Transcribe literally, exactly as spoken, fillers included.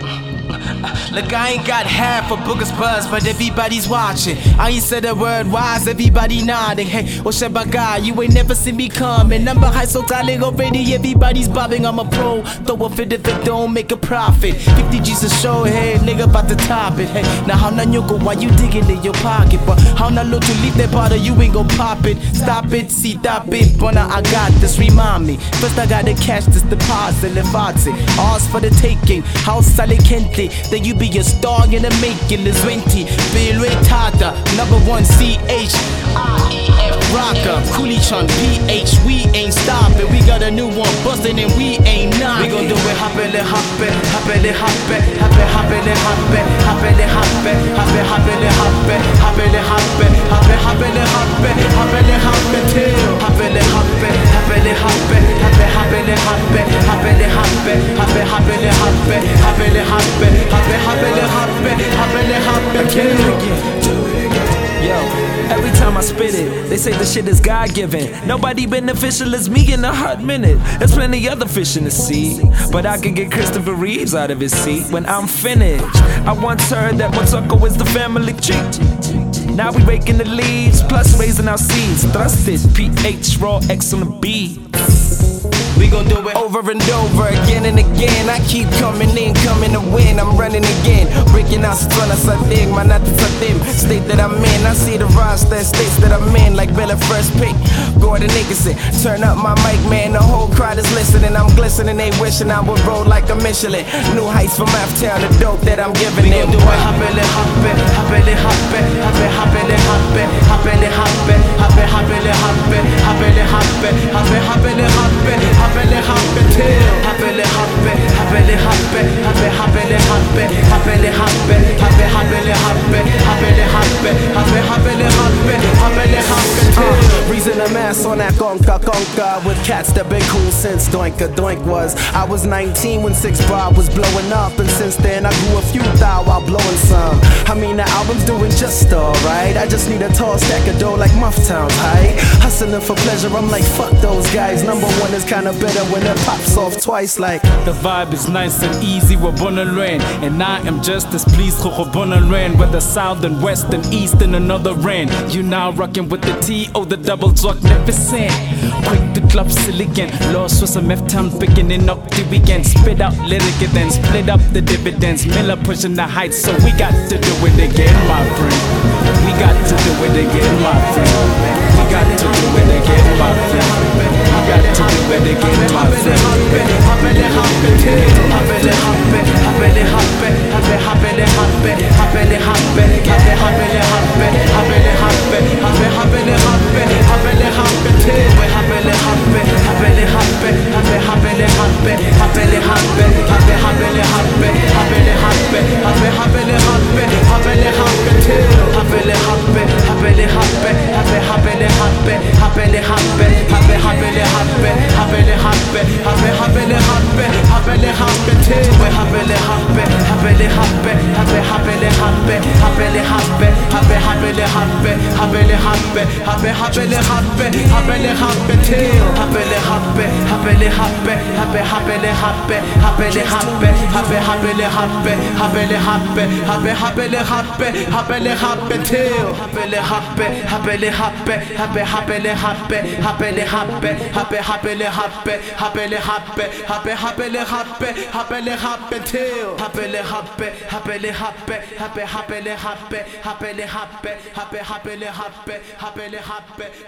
Look, I ain't got half a booger's buzz, but everybody's watching. I ain't said a word wise, everybody nodding. Hey, what's up, my guy? You ain't never seen me coming. Number high, so darling already, everybody's bobbing. I'm a pro, throw a fit if it don't make a profit. fifty G's a show, hey, nigga, about to top it. Hey, now how na nyoko, why you digging in your pocket? But how na look to leave that part you ain't gon' pop it. Stop it, see that bit, but now I got this, remind me. First I gotta catch this deposit, levate. Ours for the taking, house sale kente. Then you be a star in the making, is twenty. Bill Tata, number one C H I E F Rocker, Coolie Chun P H, we ain't stopping. We got a new one bustin' and we ain't knocking. We gon' do it happily, happy, happily, happy, happy, happily, happy, happily, happy, happy, happily, happy, happily, happy, happy, happily, happy, happily, happy, till happily, happy, happily, happy, happy, happily, happy, happily, happy, happy, happily, happy, happily, happy, happy, happily, happy, happily, happy, till. Yo, every time I spit it, they say the shit is God-given. Nobody beneficial as me in a hot minute. There's plenty other fish in the sea, but I can get Christopher Reeves out of his seat when I'm finished. I once heard that Motsoko is the family treat. Now we raking the leaves, plus raising our seeds. Thrust it, P H, raw, X on the beat. We gon' do it over and over, again and again. I keep coming in, coming to win. I'm running again, breaking out strana sa dig, man natin sa team. State that I'm in, I see the roster, states that I'm in, like Bella first pick. Gordon Nicholson, turn up my mic, man. The whole crowd is listening. I'm glistening, they wishing I would roll like a Michelin. New heights from F-Town, the dope that I'm giving them. We gon' do it happily, happy, happily, happy, happy, happily, happy, happily, happy, happy, happily, happy, happily, happy, happy, happily, happy. Happily, happy, till happily, happy, happily, happy, happy, happily, happy, happily, happy, happy, happily, happy, happily, happy, happy, happily, happy, happily, happy, till. Reason I'm ass on that conca conca with cats that been cool since Doinka Doink was. I was nineteen when Six Bar was blowing up, and since then I grew a few thou while blowing some. I mean the album's doing just alright. I just need a tall stack of dough like Mufftown's height. Hustling for pleasure, I'm like fuck those guys. Number one is kinda better when it pops off twice like. The vibe is nice and easy, we're born and rain. And I am just as pleased, we're born and rain. Whether south and west and east and another rain. You now rocking with the T O, the double talk, magnificent. Quick the club silicon, lost with some F-Town picking up the weekend. Spit out lyric and then split up the dividends. Miller pushing the heights, so we got to do it again, my friend. We got to do it again, my friend. We got to do it again, my friend. We got to do it again, my friend. Happily, happy, till happily, happy, happily, happy, happy, happily, happy, happily, happy, happy, happily, happy, happily, happy, happy, happily, happy, happily, happy, till we happily, happy, happily, happy, happy, happily, happy, happily, happy, happy, happily, happy, happily, happy, happy, happily, happy, happily, happy, till happily, happy, happily, happy, happy, happily, happy, happily, happy, happy, happily, happy, happily, happy, happy, happily, happy, happily, happy, till we happily, happy, happily, happy, happy, happily, happy, happily, happy, happy, happily, happy, happily, happy, happy, happily, happy, happily, happy, till happily, happy, happily, happy, happy, happily, happy, happily, happy, happy, happily, happy, happily, happy, happy, happily, happy, happily, happy, till happily, happy, happily, happy, happy, happily, happy, happily, happy, happy, happily, happy, happily, happy, happy, happily, happy, happily, happy, till happily, happy, happily, happy, happy, happily, happy, happily, happy, happy, happily, happy, happily, happy.